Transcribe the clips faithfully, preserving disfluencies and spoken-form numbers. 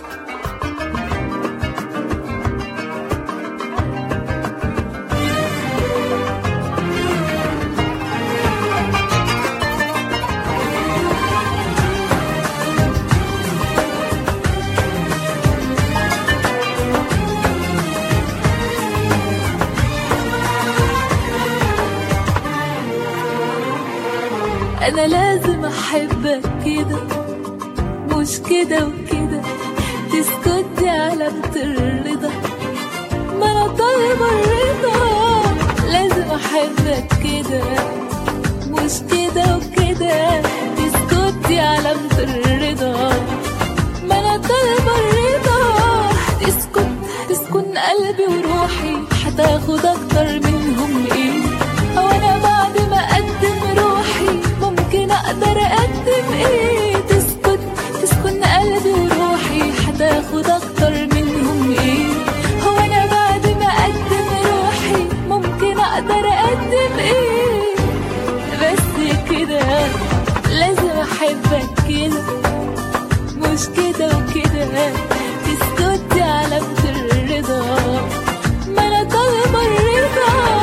أنا لازم أحبك كده، مش كده وكده، تسكتي علامة الرضا، ما أنا طالبة الرضا. لازم أحبك كده، مش كده وكده، تسكتي علامة الرضا، ما أنا طالبة الرضا. تسكت تسكن قلبي وروحي، هتاخد أكتر منهم إيه؟ هو أنا بعد ما أقدم روحي ممكن أقدر أقدم إيه؟ تسكت تسكن قلبي وروحي، هتاخد أكتر منهم إيه؟ هو أنا بعد ما أقدم روحي ممكن أقدر أقدم إيه؟ بس كده لازم أحبك كده، مش كده وكده، تسكتي علامة الرضا، ما أنا طالبة الرضا.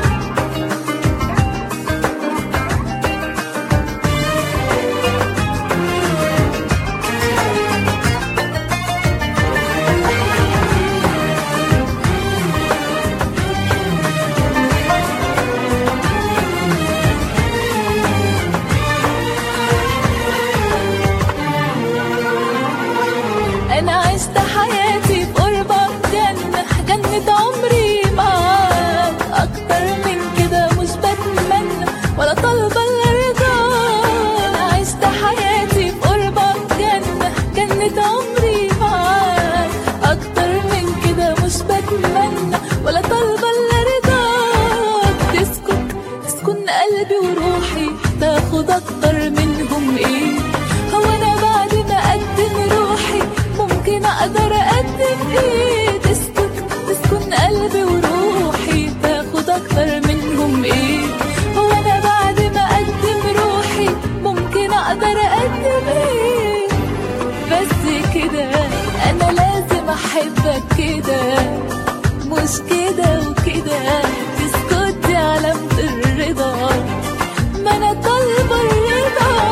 أنا عشت حياتي في قربك جنة، جنة عمري معاك، أكتر من كده مش بتمنى ولا طالبة الرضا. أنا عشت حياتي في قربك جنة، جنة عمري معاك، أكتر من كده مش بتمنى ولا طالبة الرضا. تسكت تسكن قلبي وروحي، تاخد أكتر منهم إيه؟ هو أنا بعد ما أقدم روحي ممكن أقدر أقدم إيه؟ تسكت تسكن قلبي وروحي، تاخد أكتر منهم إيه؟ هو أنا بعد ما أقدم روحي ممكن أقدر أقدم إيه؟ بس كده أنا لازم أحبك كده، مش كده وكده، تسكتي علامة الرضا، ما أنا طالبة الرضا.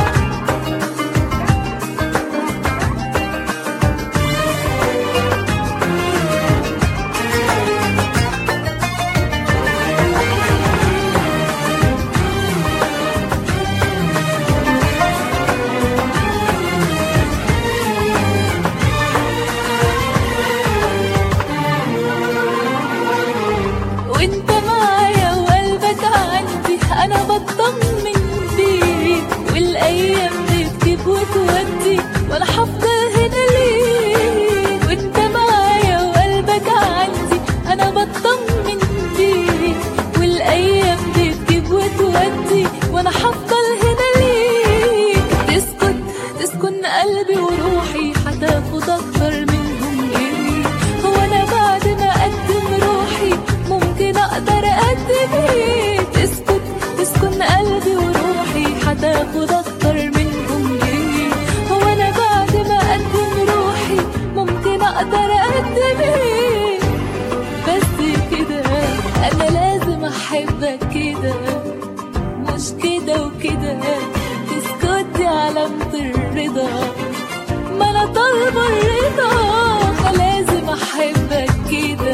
وانت معايا وقلبك عندي، انا بطمن بيك، والايام بتجيب وتودي، وانا هفضل هنا ليك. وانت معايا وقلبك عندي، انا بطمن بيك، والايام بتجيب وتودي، وانا هفضل هنا ليك. تسكت تسكن قلبي وروحي، هتاخد اكتر منهم ايه؟ هو انا بعد ما اقدم روحي ممكن اقدر اقدم ايه؟ تسكت تسكن قلبي وروحي، هتاخد اكتر منهم ايه؟ هو انا بعد ما اقدم روحي ممكن اقدر اقدم ايه؟ بس كده انا لازم احبك كده، مش كده وكده، تسكتي علامة الرضا، ما انا طالبة الرضا. لازم احبك كده،